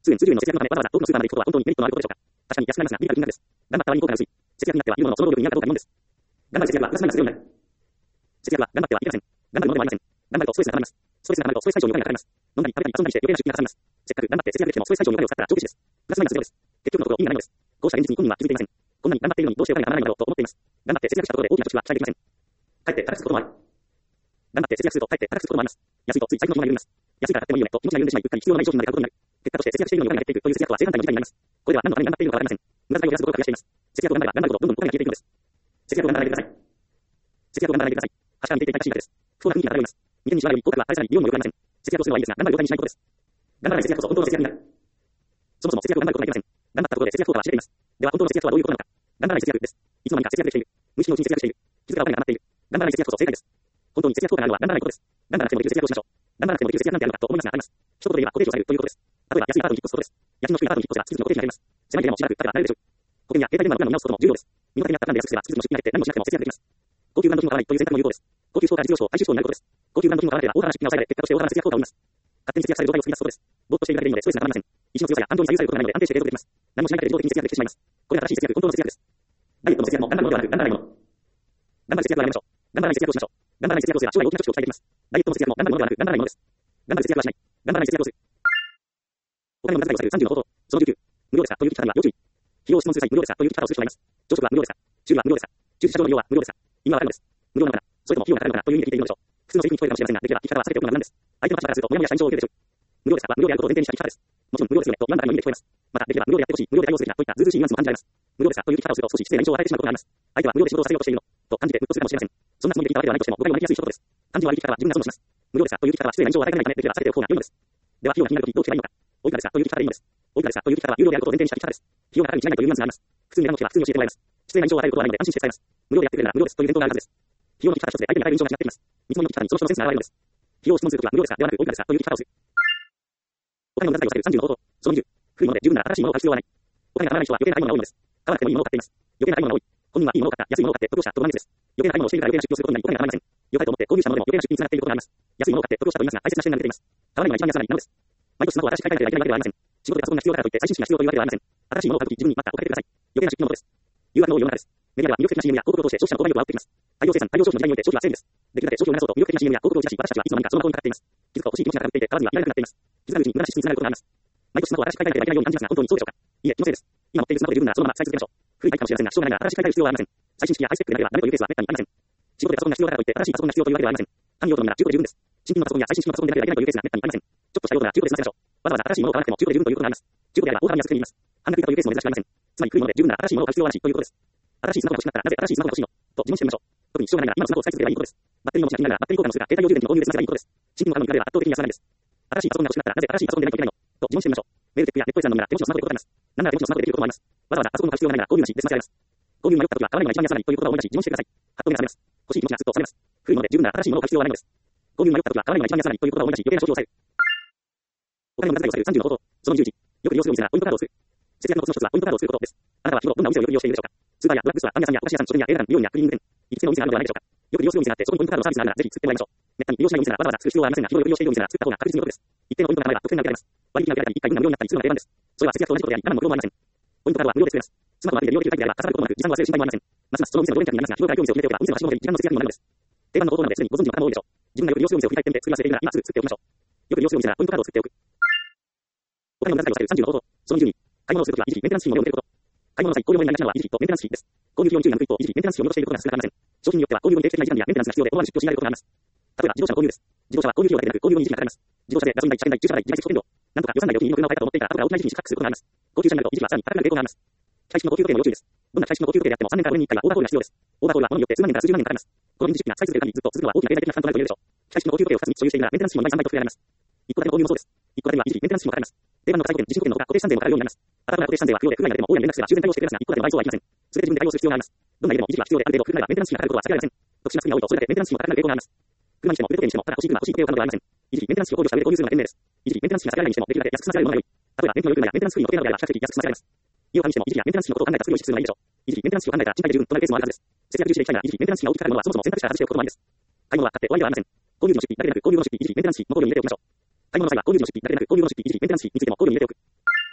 S1: 通運の節約のためわざわざ遠くのスーパーまで行くことは本当にメリットのあることでしょうか。確かに安くなりますが、リーガル金額です。頑張った割に効果が薄い。節約になってはいるものの、その労力になるかどうか疑問です。頑張る節約はプラスマイナスゼロになる。節約は頑張ってはいけません。頑張るものではありません。頑張るとストレスが溜まります。ストレスが溜まるとストレス最小にお金がかかります。飲んだり食べたり遊んだりして余計な出費がかさみます。せっかく頑張って節約できてもストレス最小にお金を使ったら帳消しです。プラスマイナスゼロです。結局のところ意味がないのです。こうした現実に本人は気づいていません。こんなに頑張っているのにどうしてお金が貯まらないのだろうと思っています。頑張って節約したところで大きな貯蓄は期待できません。かえって高くつくこともある。頑張って節約するとかえって高くつくこともあります。安いとつい財布の紐が緩みます。安いから買ってもいいよねと気持ちが緩んでしまい、うっかり必要のない商品まで買うことになる。結果として節約しているのにお金が減っているという節約は正反対の事態になります。これでは何のために頑張っているのかわかりません。無駄遣いを減らすことを増やしています。節約を頑張れば頑張るほどどんどんお金が消えていくのです。節約を頑張らないでください。節約を頑張らないでください。橋から見ていただいた金額です。不当な雰囲気が漂います。見てにしまうより合格は大差に利用もよくありません。節約をするのはいいですが、頑張る了解にしないことです。頑張らない節約こそ本当の節約になる。そもそも節約を頑張ることができません。頑張ったところで節約効果は知れています。では本当の節約とはどういうことなのか。頑張らない節約です。いつの間にか節約できている。無意識のうちに節約している。気づくがお金が余っている。頑張らない節約こそ正解です。本当に節約効果があるのは頑張らないことです。頑張らなくてもできる節約をしましょう。頑張らなくてもできる節約なんてあるのかと思いますがあります。一言で言えば固定費を抑えるということです。例えば安いアパートに引っ越すことです。家賃の低いアパートに引っ越せば月々の固定費が減ります。狭い部屋もしばらく経てば慣れるでしょう。保険や携帯電話のプランを見直すことも重要です。身の丈に合ったプランで安くすれば月々の出費が減って何もしなくても節約できます。高級ブランド品を買わないという選択も有効です。高級スポーツ実用賞、回収賞になることです。高級ブランド品を買わなければ大幅な出費が抑えられ、結果として大幅な節約効果を生みます。勝手に節約される状態を作り出すことです。ぼーっとしているだけでいいのでストレスが溜まりません。意志の強さや感情に左右されることがないので安定して継続できます。何もしないだけで自動的に節約できてしまいます。これが正しい節約、本当の節約です。ダイエットの節約も頑張るものではなく頑張らないもの。頑張る節約はやめましょう。頑張らない節約をしましょう。頑張らない節約をすれば将来大きな貯蓄を期待できます。ダイエットの節約も頑張るものではなく頑張らないものです。頑張る節約はしない。頑張らない節約をする。お金の無駄遣いをされる30の方法。その19。無料ですかという聞き方には要注意。費用を質問する際無料ですかという聞き方をする人がいます。朝食は無料ですか。修理は無料ですか。駐車場の利用は無料ですか。意味はわかるのです。無料なのかな。それとも費用がかかるのかなという意味で聞いているのでしょう。普通のセリフに聞こえるかもしれませんが、できれば聞き方は避けておくのが無難です。相手の立場からするとモヤモヤした印象を受けるでしょう。無料ですかは無料であることを前提にした聞き方です。もちろん無料ですよねと言わんばかりの意味で聞こえます。またできれば無料でやってほしい、無料で対応すべきだといったずうずうしいニュアンスも感じられます。無料ですかという聞き方をすると少し失礼な印象を与えてしまうことがあります。相手は無料で仕事をさせようとしているのと感じてムッとするかもしれません。そんなつもりで聞いたわけではないとしても誤解を招きやすい一言です。漢字を割り聞き方は十分な損をします。無料ですかという聞き方は失礼な印象を与えかねないためできれば避けておく方が良いのです。では費用が気になるときどうすればいいのか。おいくらですかという聞き方でいいのです。おいくらですかという聞き方は有料であることを前提にした聞き方です。費用がかかるに違いないというニュアンスがあります。普通に値段の聞けば普通に教えてもらえます。失礼な印象を与えることはないので安心して使えます。無料でやってくれるなら無料ですという伝統があるはずです。費用の聞き方一つで相手に与える印象が違っています。見積もりの聞き方にその人のセンスが現れるのです。費用を質問するときは無料ですかではなくおいくらですかという聞き方をする。お金の無駄遣いをされる30の方法。その20。古いもので十分なら新しいものを買う必要はない。お金が貯まらない人は余計な買い物が多いのです。買わなくてもいいものを買っています。余計な買い物が多い。本人はいいものを買った、安いものを買って得をしたと不満です。余計な買い物をしているから余計な出費をすることになりお金が貯まりません。良かれと思って購入したものでも余計な出費につながっていることがあります。安いものを買って得をしたと言いますが大切な視点が出ています。買わないのが一番安いなのです。毎年スマホを新しく買い替えなければいけないわけではありません。仕事でパソコンが必要だからといって最新機種が必要というわけではありません。新しいものを買うとき自分に待ったお金でください。余計な出費のものです。誘惑の多い世の中です。メディアでは魅力的な CM や広告を通して消費者の購買力を煽ってきます。大量生産、大量消費の時代において消費は正義です。できるだけ消費を促そうと魅力的な CM や広告を打ち出し、私たちはいつの間にかその方向にかかっています。気づくと欲しい気持ちが高ぶっていて、買わずにはいられなくなっています。気づかぬうちに無駄な支出につながることがあります。毎年スマホを新しく買い替えなければいけないように感じますが、本当にそうでしょうか。いいえ、気のせいです。今持っているスマホで十分ならそのまま使い続けましょう。古いバイクかもしれませんが、しょうがないなら新しく買い替える必要はありません。最新式やハイスペックでなければダメというケースは滅多にありません。仕事でパソコンが必要だからといって新しいパソコンが必要というわけではありません。単用とのみなら中古で十分です。新品のパソコンや最新式のパソコンでなければいけないというケースが滅多にありません。ちょっとした用途なら中古で済ませましょう。わざわざ新しいものを買わなくても中古で十分ということがあります。中古であれば大幅に安く手に入ります。半額以下というケースも珍しくありません。つまり古いもので十分なら新しいものを買う必要はなしということです。新しいスマホが欲しくなったらなぜ新しいスマホが欲しいのと自問してみましょう。特に支障がないなら今のスマホを使い続ければいいことです。バッテリーの持ちが気になるならバッテリー交換をするか携帯用充電器の購入で済ませばいいことです。新品を買うのに比べれば圧倒的に安上がりです。新しいパソコンが欲しくなったらなぜ新しいパソコンでないといけないのと自問してみましょう。メールチェックやネット閲覧のみなら手持ちのスマホでことがあります。なんなら手持ちのスマホでできることもあります。わざわざパソコンを買う必要がないなら購入なしで済ませられます。購入に迷った時は買わないのが一番安上がりということを思い出し自問してください。はっと目が覚めます。欲しい気持ちがずっと覚めます。古いもので十分なら新しいものを買う必要はないのです。購入に迷った時は買わないのが一番安上がりということを思い出し余計な消費を抑える。お金の無駄遣いをされる30の方法。その20時。よく利用するお店ならポイントカードを作る。節約のコツの一つはポイントカードを作ることです。あなたは日頃どんなお店をよく利用しているでしょうか。スーパーやドラッグストア、パン屋さんやお菓子屋さん、書店や映画館、美容院やクリーニング店、行きつけのお店があるのではないでしょうか。よく利用するお店があってそこにポイントカードのサービスがあるならぜひ作ってもらいましょう。めったに利用しないお店ならわざわざ作る必要はありませんが、日頃よく利用しているお店なら作った方が確実に良いことです。一定のポイントが貯まれば特典が受けられます。割引が受けられたり、一回分が無料になったりするのが定番です。それは節約と同じことであり、我慢の無料もありません。ポイントカードは無料で作れます。スマホのアプリで利用できるだけであれば重なることもなく時間を忘れる心配もありません。ますますそのお店の常連客になりますが、日頃から業務を決めておけばお店の足元で時間の節約にもなるのです。定番の方法なのですでにご存知の方も多いでしょう。自分がよく利用するお店を振り返ってみて作り忘れているなら今すぐ作っておきましょう。よく利用するお店ならポイントカードを作っておく。お金の無駄遣いをされる30の方法。その12。買い物をするときは維持費、メンテナンス費も無料で受けること。買い物の際、購入後になりがちなのは維持費とメンテナンス費です。購入費用に注意が向く一方、維持費、メンテナンス費を見落としていることが少なくありません。商品によっては購入後に定期的な維持費やメンテナンスが必要で思わぬ出費を強いられることがあります。例えば自動車の購入です。自動車は購入費用だけでなく購入後に維持費がかかります。自動車でガソリン代、車検代、駐車代、自賠責保険料。なんとか予算内でお気に入りの車を買えたと思っていたら後から大きな維持費にかかるすることがあります。高級車になると維持費はさらに高くなる傾向があります。機械式の高級時計も要注意です。どんな機械式の高級時計であっても3年から5年に1回はオーバーホールが必要です。オーバーホールは物によって数万年から数十万年かかります。この維持出費が使い続ける限りずっと続くのは大きな経済的な負担となると言えるでしょう。機械式の高級時計を2つに所有しているならメンテナンス費も2倍3倍と増えられます。一戸建ての購入もそうです。一戸建ては維持費、メンテナンス費もかかります。定番の火災保険、地震保険のほか固定資産税もかかるようになります。あたかも固定資産税は不要で不具合が出ても大家に連絡すれば修繕対応してくれますが、一戸建ての場合そうはいきません。すべて自分で対応する必要があります。どんな家でも維持は必要である程度不具合はメンテナンス費がかかることは避けられません。特殊な国が多いとそれだけメンテナンス費も高くなる傾向があります。車にしても腕時計にしてもただ欲しい車欲しい時計を買うのではありません。維持費、メンテナンス費を考慮した上で購入するのが賢明です。維持費、メンテナンス費が下げられないにしてもできるだけ安く済ませられるものが良い。例えば電気の良い車やメンテナンス費の時計などであれば比較的安く済ませられます。家を買うにしても維持費やメンテナンス費のことを考えた作りを必要がいいでしょう。維持費、メンテナンス費を考えたら賃貸で十分となるケースもあるはずです。節約重視でいきたいなら維持費、メンテナンス費が大きくかかるものはそもそも選択肢から外しておくこともありです。買い物は買って終わりではありません。購入時の出費だけでなく購入後の出費、維持費、メンテナンス費の考慮に入れておきましょう。買い物の際は購入時の出費だけでなく購入後の出費、維持費、メンテナンス費についても考慮に入れておく。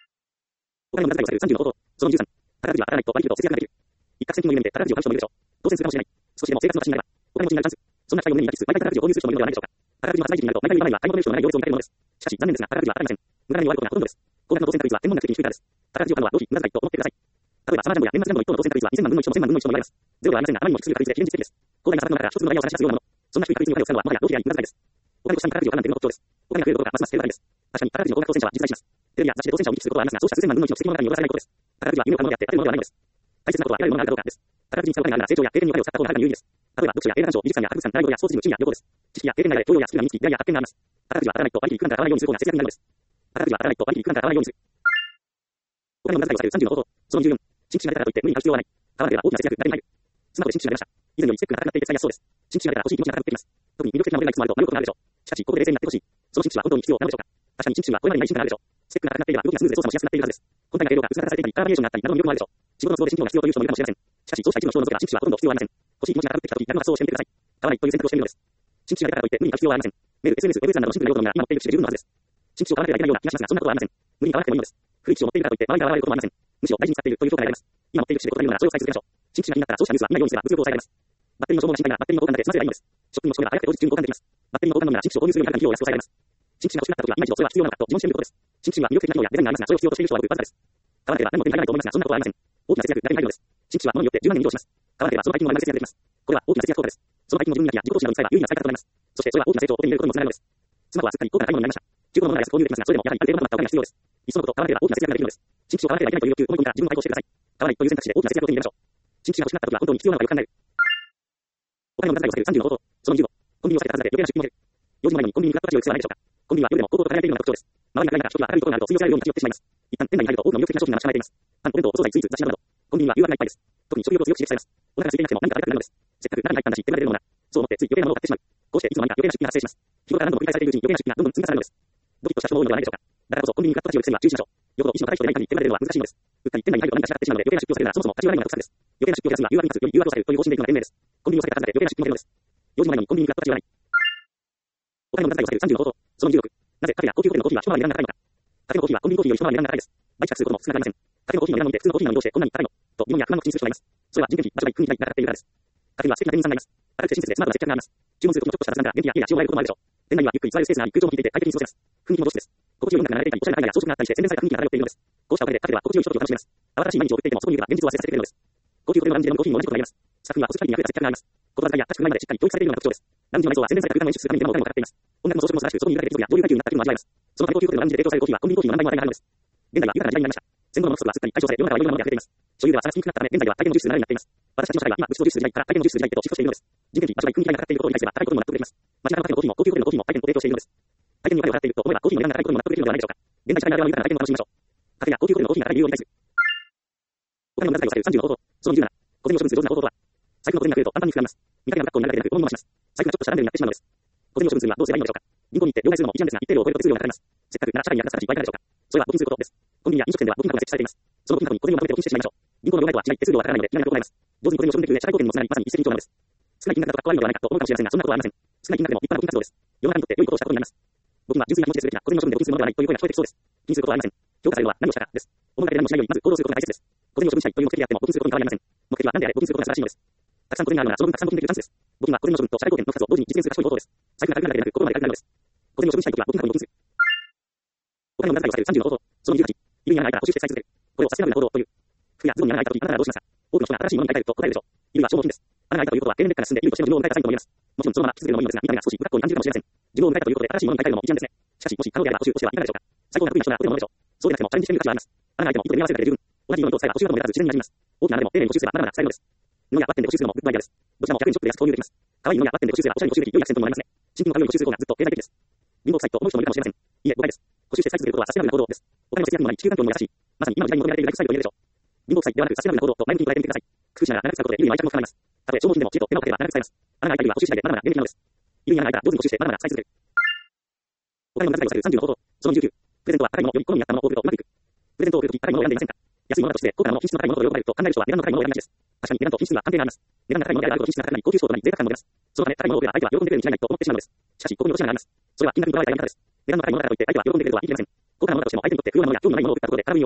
S1: 他の無駄遣いをされる30の方法。その13。宝くじは当たらないと割引と節約ができる。一攫千金の夢で宝くじを買う人もいるでしょう。当選するかもしれない。少しでも生活の足しになれば、お金持ちになるチャンス。そんな機会を胸に抱きつつ、毎回宝くじを購入する人もいるのではないでしょうか。宝くじの発売時期になると、毎回売らないは買い求める人のない行列を迎えるものです。しかし、残念ですが、宝くじは当たりません。無駄に終わることがほとんどです。高額の当選確率は天文学的に低いからです。宝くじを買うのは浪費、無駄遣いと思ってください。例えば、サマージャンボや年末ジャンボの1等の当選確率は2000万分の1も1000万分の1ももらえます。ゼロではありませんが、あまりにも低すぎる確率で非現実的です。広大な差額の中から一つの割合を探し出すようなもの。そんな低い確率にお金を使うのはもはや浪費であり無駄遣いです。お金と下に宝くじを買うなんていうのが特徴です。お金が増えることがますます減るだけです。確かに、宝くじの高額当選者は実在します。テレビや雑誌で当選者を見聞きすることはありますが、そうした数千万分の1の奇跡物語によらされないことです。宝くじは夢を買うものであって当たるものではないのです。大切なことは得られるものがあるかどうかです。宝くじに使うお金があるなら成長や経験にお金を使った方がはるかに有意義です。例えば、読書や映画鑑賞、美術館や博物館、ライブやスポーツジム、地域や旅行です。知識や経験内で教養やスキルが身につき、未来や発見があります。宝くじは当たらないと割引いくらか買わないようにする方が節約になるのです。宝くじは当たらないと割引いくらか買わないようにする。お金の無駄遣いをされる30の方法。その14。新機種が出たからといって無理に買う必要はない。買わなければ大きな節約が手に入る。スマホで新機種が出ました。以前よりスペックが高くなっていて使いやすそうです。新機種が出たら欲しい気持ちが高くなってきます。特に魅力的なモデルがいくつもあると迷うことがあるでしょう。しかし、ここで冷静になってほしい。その新機種は本当に必要なのでしょうか。確かに新機種はこれまでにない進化があるでしょう。スペックが高くなっていれば動きがスムーズで操作もしやすくなっているはずです。本体が軽量化、薄型化されていたり、カーバリエーションがあったりなどの魅力もあるでしょう。仕事の都合で新機能が必要という人もいるかもしれません。しかし、そうした一部の人を除けば新機種はほとんど必要はありません。欲しい気持ちが高ぶってきたとき、誰も発想をしてみてください。買わないという選択をしてみるのです。新機種が出たからといって無理に買う必要はありません。メール、SNS、ウェブ図案などのシンプルな用途のみなら今持っている機種で十分なはずです。新機種を買わなければいけないような気がしますが、そんなことはありません。無理に買わなくてもいいのです。古い機種を持っているからといって周りが笑われることもありません。むしろ大事に使っているという評価が得られます。今持っている機種でことが言うならそれを再生するでしょう。新機種が気になったらそうしたニュースは見ないようにすれば物欲を抑えられます。バッテリーの消耗が心配ならバッテリーの交換だけ済ませればいいのです。ショッピングの仕込みは早くて当日中に交換できます。バッテリーの交換のみなら新機種を購入するよりは費用を安く抑えられます。新機種が欲しくなった時は今一度それは必要なのかと自問してみることです。新機種は魅力的な機能やデザインがありますが、それを必要としている人はごくわずかです。買わなければ何も手に入らないと思いますが、そんなことはありません。大きな節約が手に入るのです。新機種は物によって10万円に移動します。買わなければその買い金も何も節約できます。これは大きな節約効果です。その買い金の自分磨きや自己投資などに使えば有意義な使い方となります。そしてそれは大きな成長を手に入れることにもつながるのです。スマホはすっかり高価な買い物になりました。中古のものなら安く購入できますが、それでもやはりある程度のまとまったお金が必要です。いっそのこと買わなければ大きな節約ができるのです。新機種を買わなければいけないという欲求、思い込みから自分を解放してください。買わないという選択肢で大きな節約を手に入れましょう。新機種が欲しくなった時は本当に必要なのかよく考える。お金の無駄遣いをされる30の方法。その25。コンビニをされた数だけ余計な出費も出る。4時前にコンビニに行く価値を必要はないでしょうか。コンビニは夜でも高騰と輝いているのが特徴です。周りが暗い中、人が明るいところがあると吸い寄せられるように立ち寄ってしまいます。一旦店内に入ると多くの魅力的な商品が並べられています。パン、お弁当、お惣菜、スイーツ、雑誌など。コンビニは誘惑がいっぱいです。特に食欲を強く刺激されます。お腹が空いていなくても何か食べたくなるのです。せっかく中に入ったんだし手が出るものだ。そう思ってつい余計なものを買ってしまう。こうしていつの間にか余計な出費が発生します。日頃から何度も繰り返されているうちに余計な出費がどんどん積み重なるのです。ドキッとした人も多いのではないでしょうか。だからこそコンビニに買った価値を予期せるには注意しましょう。よほど意志の高い人でない限り手が出るのは難しいのです。うっかり店内に入ると何かしら買ってしまうので余計な出費をされるならそもそも価値がないのが特産です。余計な出費を減らすには誘惑に勝つより誘惑をされるという方針でいくのが賢明です。コンビニをされた数だけ余計な出費も出るのです。4時前にコンビニに行く価値はない。お金の無駄遣いをされる30の方法。その16。なぜカフェや高級ホテルのコーヒーは一回り値段が高いのか。カフェのコーヒーはコンビニコーヒーより一回り値段が高いです。倍近くすることも少なくありません。カフェのコーヒーの値段を見て普通のコーヒーの値段をしてこんなに高いのと疑問や不満を口にする人がいます。それは人件費、場所代、空気代がかかっているからです。カフェには素敵な店員さんがいます。明るくて親切でスマートな接客があります。注文するとちょっとした雑談から元気やいい足をもらえることもあるでしょう。店内にはゆっくり座れるスペースがあり、空調も効いていて快適に過ごせます。雰囲気も上質です。心地よい音楽が流れていたり、おしゃれな絵や装飾があったりして洗練された雰囲気が漂っているのです。こうしたおかげでカフェでは心地よいひとときを楽しめます。慌ただしい毎日を送っていてもそこにいるが現実を忘れさせてくれるのです。高級ホテルのラウンジで飲むコーヒーも同じことが言えます。スタッフにはホスピタリティに溢れた接客があります。言葉遣いや立ち振る舞いまでしっかり教育されているのが特徴です。ラウンジの内装は洗練された空間を演出するために手間もお金もかかっています。音楽も装飾も素晴らしく、そこにいるだけで貴族や上流階級になった気分も味わえます。そのため高級ホテルのラウンジで提供されるコーヒーはコンビニコーヒーの何倍も値があるのです。現在は豊かな時代になりました。戦後のもの不足はすっかり解消され、世の中は良いもので溢れています。所有では探しにくくなったため、現在は大量のジュースならになっています。私たちの社会は今、物質とジュース時代から大量のジュース時代へとシフトしているのです。人件費、場所代、空気代がかかっていることを理解すれば高いことも納得できます。街中のカフェのコーヒーも高級ホテルのコーヒーも大変と提供しているのです。大変にお金を払っていると思えばコーヒーの値段が高いことも納得できるのではないでしょうか。現代社会ならではの豊かな体験も楽しみましょう。カフェや高級ホテルのコーヒーが高い理由を理解する。お金の無駄遣いをされる30の方法。その17。小銭を処分する上手な方法とは。財布の小銭が増えるとパンパンに膨らみます。見かけが不格好になるだけでなく、重々します。財布がちょっとしたランデルになってしまうのです。小銭を処分するにはどうすればいいのでしょうか。銀行に行って両替するのも一なんですが、一定量を超えると手数料がかかります。せっかくなら社会に役立つ形いかがでしょうか。それは募金することです。コンビニや飲食店では募金箱が設置されています。その募金箱に小銭をまとめて募金してしまいましょう。銀行の両替とは違い手数料がかからないので気が楽となります。上手に小銭を処分できる上、社会貢献にもつながり、まさに一石二鳥なのです。少ない金額だとかっこ悪いのではないかと思うかもしれませんが、そんなことはありません。少ない金額でも立派な募金活動です。世の中にとって良いことをしたことになります。募金は純粋な気持ちですべきな小銭の処分で募金するものではないという声が聞こえてきそうです。気にすることはありません。評価されるのは何をしたかです。思うだけで何もしないよりまず行動することが大切です。小銭を処分したいという目的であっても募金することに変わりありません。目的は何であれ募金することが素晴らしいのです。たくさん小銭があるならその分たくさん募金できるチャンスです。募金は小銭の処分と社会貢献の2つを同時に実現する賢い方法です。財布が軽くなるだけでなく心まで軽くなるのです。小銭を処分したいときは募金箱に募金する。お金の無駄遣いをされる30の方法。その28。衣類が穴が開いたら補修して使い続ける。これをサステナブルな行動という。服やズボンに穴が開いたときあなたはどうしますか。多くの人が新しいものに変えたいと答えるでしょう。衣類は消耗品です。穴が開いたということは経年劣化が進んで衣類としての寿命を迎えたサインとも言えます。もちろんそのまま着続けるのもいいのですが、見た目が少し不格好に感じるかもしれません。寿命を迎えたということで新しいものに変えたいのも一案ですね。しかし、もし可能であれば補修をしてはいかがでしょうか。最高な服に人が溢れるものでしょう。そうでなくてもチャレンジしてみる価値はあります。穴が開いても糸で見合わせるだけで十分。同じような糸を使えば補修などもやらず自然になじみます。大きな穴でも丁寧に補修すればまだまだ使えるのです。布やワッペンで補修するのもグッドアイデアです。どちらも100円ショップで安く購入できます。可愛い布やワッペンで補修すればおしゃれに補修でき良いアクセントにもなりますね。新品を買うより補修する方がずっと経済的です。貧乏臭いと思う人もいるかもしれません。いいえ、誤解です。補修して使い続けることはサステナブルな行動です。お金の節約にもなり地球環境にも優しい。まさに今の時代に求められているライフスタイルと言えるでしょう。貧乏臭いではなくサステナブルな行動と前向きに捉えてみてください。工夫しながら長く使うことで衣類の愛着も深まります。たとえ消耗品でも知恵と手間をかければ長く使えます。穴が開いた衣は補修次第でまだまだ現役なのです。衣類が開いたら上手に補修してまだまだ使い続ける。お金の無駄遣いをされる30の方法。その19。プレゼントは高いものより好みに合ったものを贈るとうまくいく。プレゼントを贈るとき高いものを選んでいませんか。安いものだとして高価なもの、品質の高いものと喜ばれると考える人は値段の高いものを選びがちです。確かに値段と品質には関係があります。値段が高いものであると品質が高くなり高級志向となり贅沢感も出ます。そのため高いものを贈れば相手は喜んでくれるに違いないと思ってしまうのです。しかしここに落とし穴があります。それは金額にとらわれたやり方です。値段の高いものだからといって相手は喜んでくれるとは言い切れません。高価なものだとしても相手にとって不要なものや興味のないものを贈ったところで空振りに終わります。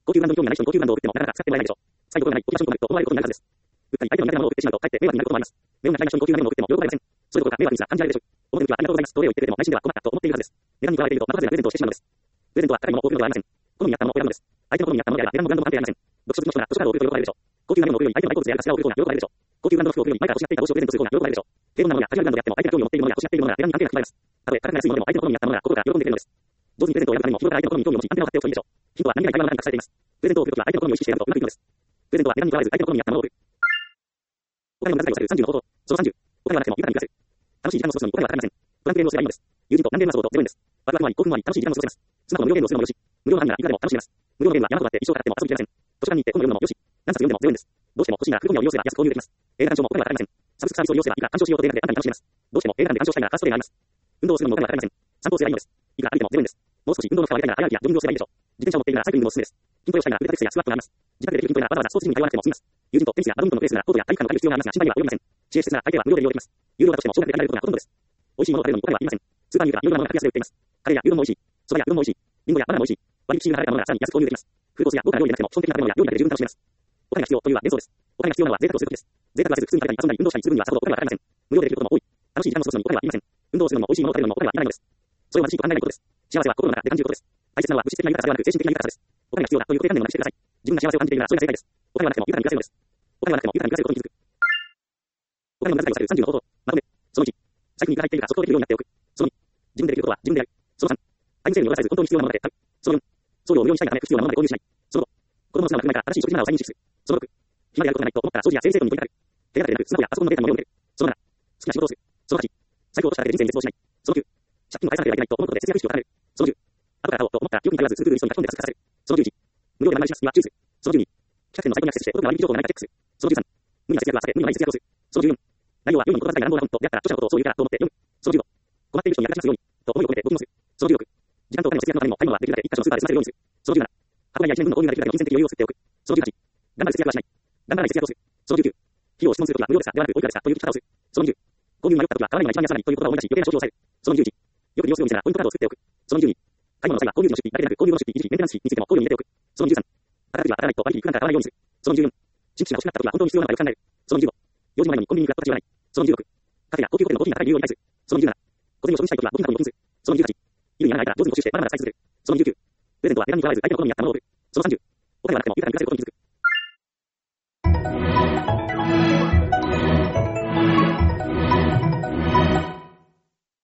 S1: 高級ブランドに興味がない人に高級ブランドを売ってもなかなか使ってもらえないでしょう。使いどころがない、高級商品と思われることになるはずです。売ったり、相手の苦手なものを売ってしまうと、かえって迷惑になることもあります。目を見開いた人に高級なものを売っても喜ばれません。そういうことが迷惑にさ感じられるでしょう。表向きはありがとうございますと礼を言ってくれても内心では困ったと思っているはずです。値段に加えているとまずまずなプレゼントをしてしまうのです。プレゼントは高いものを贈るのではありません。好みに合ったものを選ぶのです。相手の好みに合ったものであれば値段もブランドも関係ありません。読書好きの人が図書カードを送ると喜ばれるでしょう。高級なものを贈るより相手のマイコーズであるかしらを贈る方が喜ばれるでしょう。高級ブランドの服を贈るより前から欲しがっていた帽子をプレゼントする方が喜ばれるでしょう。低温なものやカジュアルブランドであっても相手が興味を持っているものや欲しがっているものが値段に関係なくなります。たとえ価格が安いものでも相手の好みに合ったものが心から喜んでくれるのです。上手にプレゼントを選ぶためにも日頃から相手の好みに興味を持ちアンテナを張っておくといいでしょう。ヒントは何気ない会話の中に隠されています。プレゼントを贈るときは相手の好みを意識して選ぶとうまくいくのです。プレゼントは値段に加わらず相手の好みに合ったものを贈る。お金の無駄遣いを避ける30の方法。その30。お金はなくても豊かに暮らせる。楽しい時間を過ごすのにお金はかかりません。トランクゲームをすればいいのです。友人と何でも遊ぼうと0円です。ワクワクもあり興奮もあり楽しい時間を過ごせます。スマホの無料ゲームをするのもよし、無料の範囲ならいくらでも楽しめます。無料のゲームは山とかって一生かかっても遊びきれません。図書館に行って本を読むのもよし、何冊読んでも0円です。どうしても欲しいなら古本屋を利用すれば安く購入できます。映画鑑賞もお金はかかりません。サブスクサービスを利用すればいくら鑑賞しようと映画で簡単に楽しめます。どうしても映画館で鑑賞したいならファーストデーがあります。運動をするのもお金はかかりません。散歩をすればいいのです。いくら歩いても0円です。もう少し運動の負荷を上げたいなら早歩きやジョギングをすればいいでしょう。自転車を持っているならサイクリングもおすすめです。筋トレをしたいなら腕立て伏せやスクワットがあります。自宅でできる筋トレならわざわざスポーツジムに通わなくても済みます。友人とテニスやバドミントンのレースならコートや体育館を借りる必要がありますが、心配には及びません。支援施設なら相手は無料で利用できます。有料だとしても少額で得られることがほとんどです。美味しいものを食べるのにお金はいりません。スーパーに行けばいろいろなものが格安で売っています。カレーや牛丼も美味しい。蕎麦やうどんも美味しい。リンゴやバナナも美味しい。割引が晴れたものがさらに安く購入できます。フードスや豪華な料理でなくても基本的な食べ物や料理だけで十分楽しめます。お金が必要というは幻想です。お金が必要なのは贅沢をするときです。贅沢はせず普通に食べたり遊んだり運動したりする分にはさほどお金はかかりません。無料でできることも多い。楽しい時間を過ごすのにお金はいりません。運動をするのも美味しいものを食べるのもお金はいらないのです。それを私にと考えないことです。幸せは心の中で感じることです。大切なのは物質的な豊かさではなく精神的な豊かさです。お金が必要だという固定観念をなくしてください。自分が幸せを感じているならそれが正解です。お金はなくても豊かに暮らせるのです。お金はなくても豊かに暮らせることに気づく。お金の無駄遣いを避ける30の方法。まとめ。その1。財布にいくら入っているか速報できるようになっておく。その2。自分でできることは自分でやる。その3。タイムセールによらさず本当に必要なものだけ買う。その4。送料を無料にしたいため不必要なものまで購入しない。その5。子供の素直な車から新しい食事マナーを再認識する。その6。暇でやることがないと思ったら掃除や整理整頓に取り掛かる。手当てでなくスマホやパソコンのデータにも目を向ける。その7。好きな仕事をする。その8。財布を落としただけで人生に絶望しない。その9。借金を返さなければいけないと思うことで節約意識を高める。その10。後から買おうと思ったら料金に頼らずすぐに人に書き込んで出すさせる。その11。無料で何々しますには注意する。その12。企画店のサイトにアクセスしてお得な割引情報がないかチェックする。その13。無理な節約は避け無理のない節約をする。その14。内容は世に言葉遣いが乱暴な本と出会ったら著者のことをそう言うからと思って読む。その15。困っている人に役立ちますようにと思いを込めて募金をする。その16。時間とお金の節約のためにも買い物はできるだけ一箇所のスーパーで済ませるようにする。その17。箱買いや1年分の購入ができるだけ金銭的余裕を作っておく。その18。頑張る節約はしない。頑張らない節約をする。その19。費用を質問するときは無料ですかではなくおいくらですかという聞き方をする。その20。購入に迷ったときは買わないのが一番安らぎという言葉を思い出し余計な消費を抑える。その21。よく利用するお店ならポイントカードを作っておく。その22。買い物の際は購入の出費だけでなく購入の出費、維持費、メンテナンス費についても考慮に入れておく。その23。当たるときは当たらないと割引いくらか買わないようにする。その24。新規が欲しくなったときは本当に必要なのかよく考える。その25。用事前なのにコンビニに行くとか言わない。その26。カフェや高級ホテルのコーヒーが高い理由を理解する。その27。小銭を所持したいときは募金箱に預金する。その28。衣類に穴が開いたら上手に補修してまだまだ使い続ける。その29。プレゼントは値段に加わらず相手の好みに合ったものを送る。その30。お金はなくても豊かに暮らせることに気づく。